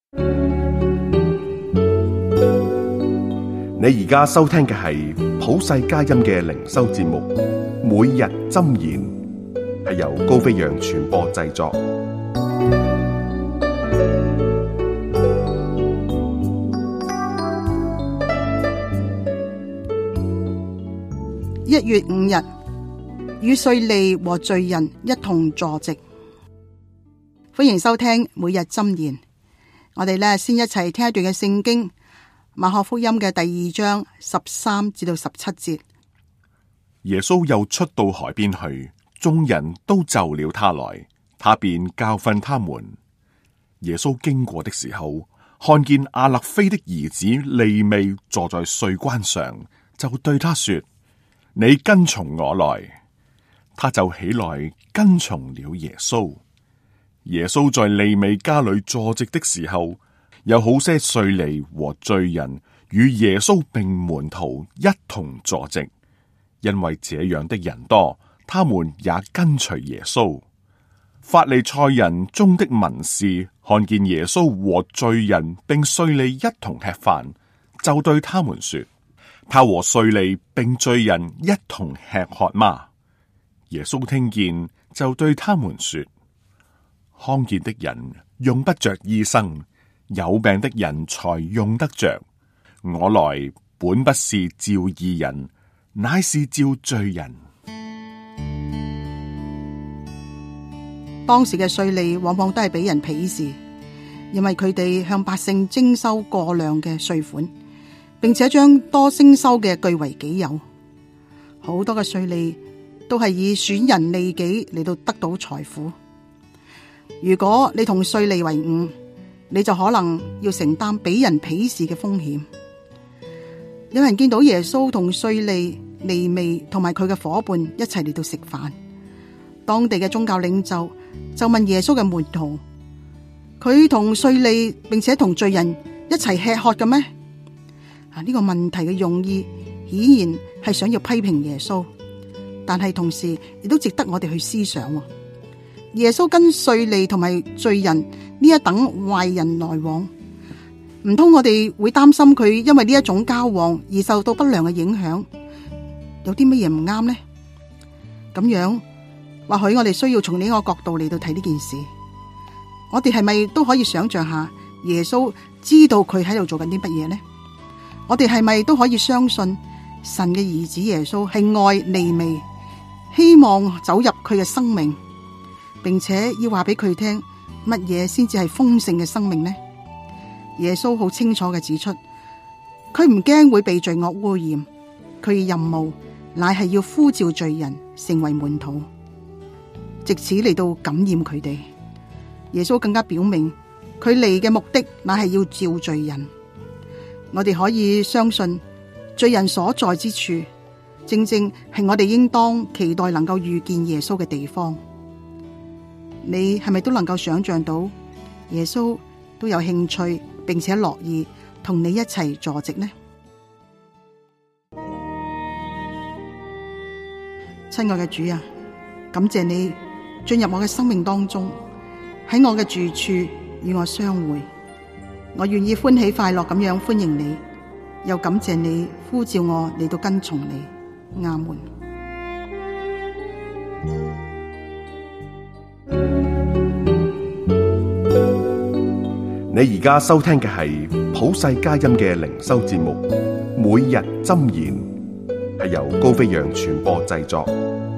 你而家收聽嘅係普世佳音嘅靈修節目，每日箴言，係由高飛揚傳播製作。 1月5日，與稅吏和罪人一同坐席。歡迎收聽每日箴言。我哋先一齊聽一段嘅聖經，馬可福音嘅第2章13至到17節。 耶穌又出到海邊去，眾人都就了他來，他便教訓他們。耶穌經過的時候，看見亞勒腓的兒子利未坐在稅關上，就對他說：你跟從我來。他就起來跟從了耶穌。耶穌在利未家裏坐席的時候，有好些稅吏和罪人與耶穌並門徒一同坐席，因為這樣的人多，他們也跟隨耶穌。法利賽人中的文士看見耶穌和罪人並稅吏一同吃飯，就對他們說：他和稅吏並罪人一同吃喝嗎？耶穌聽見，就對他們說：康健的人用不着醫生，有病的人才用得着。我來本不是召義人，乃是召罪人。 當時嘅稅吏往往都係俾人鄙視，因為佢哋向百姓徵收過量嘅稅款，並且將多徵收嘅據為己有。好多嘅稅吏都係以損人利己嚟到得到財富。如果你同稅吏為伍，你就可能要承擔俾人鄙視嘅風險。有人見到耶穌同稅吏、利未同埋佢嘅夥伴一齊嚟到食飯，當地嘅宗教領袖就問耶穌嘅門徒：佢同稅吏並且同罪人一齊吃喝嘅咩？呢個問題嘅用意顯然係想要批評耶穌，但係同時亦都值得我哋去思想。耶穌跟稅吏同埋罪人呢一等壞人來往，唔通我哋會擔心佢因為呢一種交往而受到不良嘅影響？有啲乜嘢唔啱呢？咁樣，或許我哋需要從呢個角度嚟到睇呢件事。我哋係咪都可以想象下耶穌知道佢喺度做緊啲乜嘢呢？我哋係咪都可以相信神嘅兒子耶穌係愛利未，希望走入佢嘅生命，並且要話俾佢聽乜嘢先至係豐盛嘅生命呢？耶穌好清楚嘅指出，佢唔驚會被罪惡污染，佢嘅任務乃係要呼召罪人成為門徒，藉此嚟到感染佢哋。耶穌更加表明佢嚟嘅目的乃係要召罪人。我哋可以相信罪人所在之處，正正係我哋應當期待能夠遇見耶穌嘅地方。你係咪都能夠想象到耶穌都有興趣並且樂意同你一齊坐席呢？親愛嘅主啊，感謝你進入我嘅生命當中，喺我嘅住處與我相會，我願意歡喜快樂咁樣歡迎你，又感謝你呼召我嚟到跟從你。阿門。 你而家收聽嘅係普世佳音嘅靈修節目，每日箴言，係由高飛揚傳播製作。